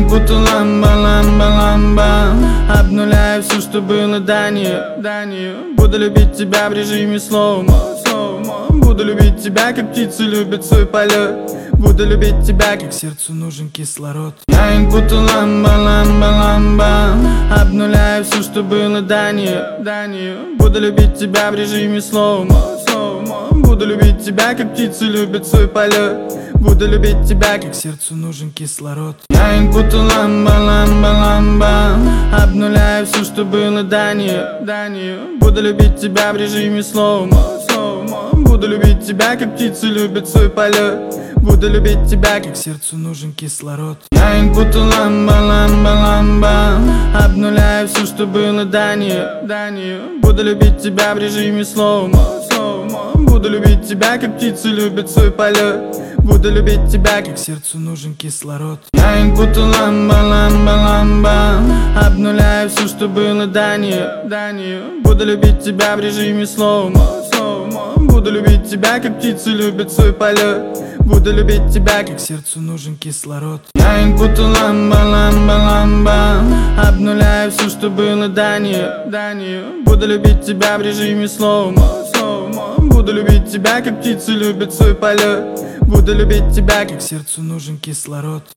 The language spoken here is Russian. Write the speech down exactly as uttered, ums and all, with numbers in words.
будто ламба, ламба, ламба. Обнуляю все, что было до нее, до нее. Буду любить тебя в режиме слоумо, слоумо. Буду любить тебя, как птицы любят свой полет. Буду любить тебя, как сердцу нужен кислород. Я ain't будто ламба, ламба, ламба. Обнуляю все, что было до нее, до нее. Буду любить тебя в режиме слоумо, слоумо. Буду любить тебя, как птицы любят свой полет. Буду любить тебя, как сердцу нужен кислород. Я ain't будто ламба, ламба, ламба. Обнуляю все, что было до нее, до нее. Буду любить тебя в режиме слоумо, слоумо. Буду любить тебя, как птицы любят свой полет. Буду любить тебя, как сердцу нужен кислород. Я ain't будто ламба, ламба, ламба. Обнуляю все, что было до нее, до нее. Буду любить тебя в режиме слоумо, слоумо. Буду любить тебя, как птицы любят свой полет. Буду любить тебя, как сердцу нужен кислород. Я ain't будто ламба, ламба, ламба. Обнуляю все, что было до нее, до нее. Буду любить тебя в режиме слоумо, слоумо. Буду любить тебя, как птицы любят свой полет. Буду любить тебя, как сердцу нужен кислород. Я ain't будто ламба, ламба, ламба. Обнуляю все, что было до нее, до нее. Буду любить тебя в режиме слоумо, слоумо. Буду любить тебя, как птицы любят свой полет. Буду любить тебя, как сердцу нужен кислород.